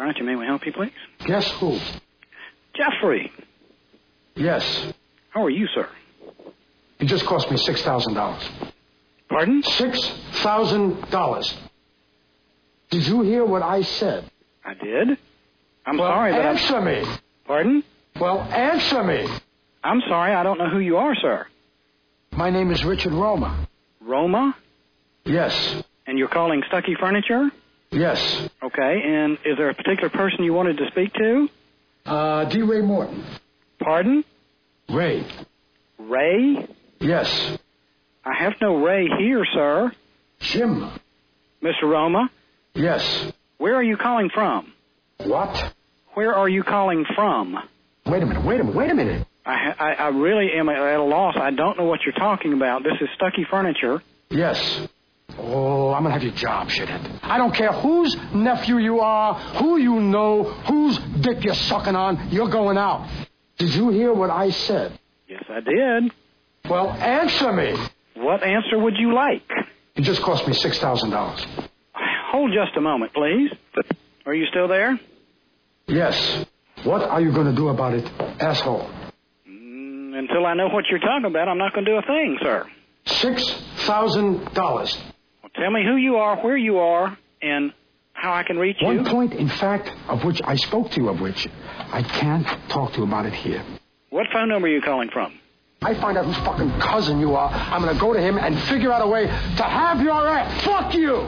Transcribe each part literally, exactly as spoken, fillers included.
Furniture. May we help you, please? Guess who? Jeffrey. Yes. How are you, sir? It just cost me six thousand dollars. Pardon? Six thousand dollars. Did you hear what I said? I did. I'm well, sorry, but answer I'm... me. Pardon? Well, answer me. I'm sorry, I don't know who you are, sir. My name is Richard Roma. Roma? Yes. And you're calling Stuckey Furniture? Yes. Okay, and is there a particular person you wanted to speak to? Uh, D. Ray Morton. Pardon? Ray. Ray? Yes. I have no Ray here, sir. Jim. Mister Roma? Yes. Where are you calling from? What? Where are you calling from? Wait a minute, wait a minute, wait a minute. I, I, I really am at a loss. I don't know what you're talking about. This is Stuckey Furniture. Yes. Oh, I'm going to have your job, shithead. I don't care whose nephew you are, who you know, whose dick you're sucking on, you're going out. Did you hear what I said? Yes, I did. Well, answer me. What answer would you like? It just cost me six thousand dollars. Hold just a moment, please. Are you still there? Yes. What are you going to do about it, asshole? Mm, until I know what you're talking about, I'm not going to do a thing, sir. Six thousand dollars. Well, tell me who you are, where you are, and how I can reach you. One point, in fact, of which I spoke to you, of which I can't talk to you about it here. What phone number are you calling from? I find out whose fucking cousin you are, I'm going to go to him and figure out a way to have your ass. Fuck you!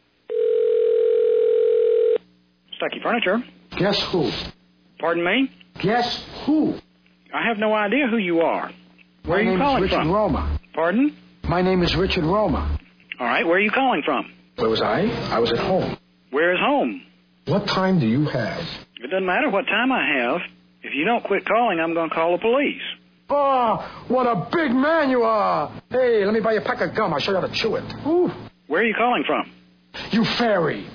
Stuckey Furniture. Guess who? Pardon me? Guess who? I have no idea who you are. Where My are you name calling is Richard from? Roma. Pardon? My name is Richard Roma. All right, where are you calling from? Where was I? I was at home. Where is home? What time do you have? It doesn't matter what time I have. If you don't quit calling, I'm going to call the police. Oh, what a big man you are. Hey, let me buy you a pack of gum. I'll show you how to chew it. Ooh. Where are you calling from? You fairy.